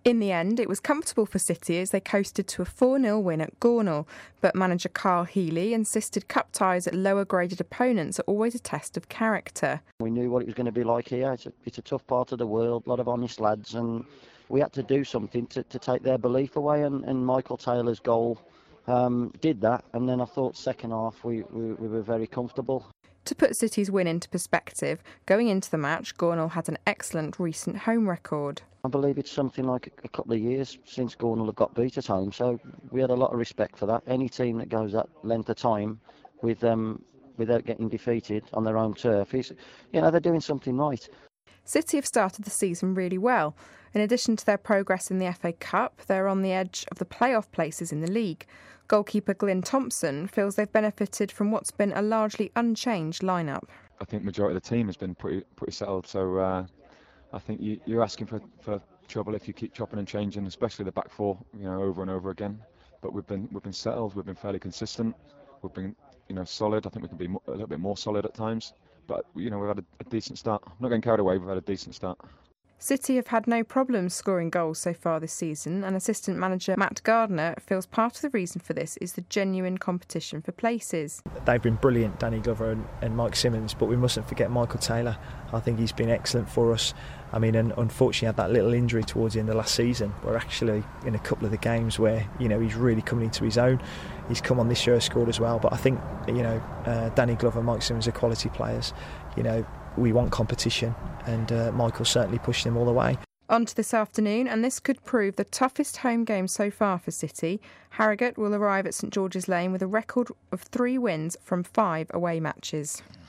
In the end, it was comfortable for City as they coasted to a 4-0 win at Gornal, but manager Carl Healy insisted cup ties at lower-graded opponents are always a test of character. We knew what it was going to be like here. It's a tough part of the world, a lot of honest lads, and we had to do something to take their belief away, and Michael Taylor's goal did that, and then I thought second half we were very comfortable. To put City's win into perspective, going into the match, Gornal had an excellent recent home record. I believe it's something like a couple of years since Gornal have got beat at home, so we had a lot of respect for that. Any team that goes that length of time without getting defeated on their own turf, they're doing something right. City have started the season really well. In addition to their progress in the FA Cup, they're on the edge of the playoff places in the league. Goalkeeper Glyn Thompson feels they've benefited from what's been a largely unchanged lineup. I think the majority of the team has been pretty settled, so I think you're asking for trouble if you keep chopping and changing, especially the back four, over and over again. But we've been settled, we've been fairly consistent, we've been solid. I think we can be a little bit more solid at times, but we've had a decent start. I'm not getting carried away, we've had a decent start. City have had no problems scoring goals so far this season, and assistant manager Matt Gardner feels part of the reason for this is the genuine competition for places. They've been brilliant, Danny Glover and Mike Simmons, but we mustn't forget Michael Taylor. I think he's been excellent for us. I mean, and unfortunately had that little injury towards the end of last season. We're actually in a couple of the games where he's really coming into his own. He's come on this year, scored as well. But I think Danny Glover and Mike Simmons are quality players. We want competition, and Michael certainly pushed them all the way. On to this afternoon, and this could prove the toughest home game so far for City. Harrogate will arrive at St George's Lane with a record of 3 wins from 5 away matches.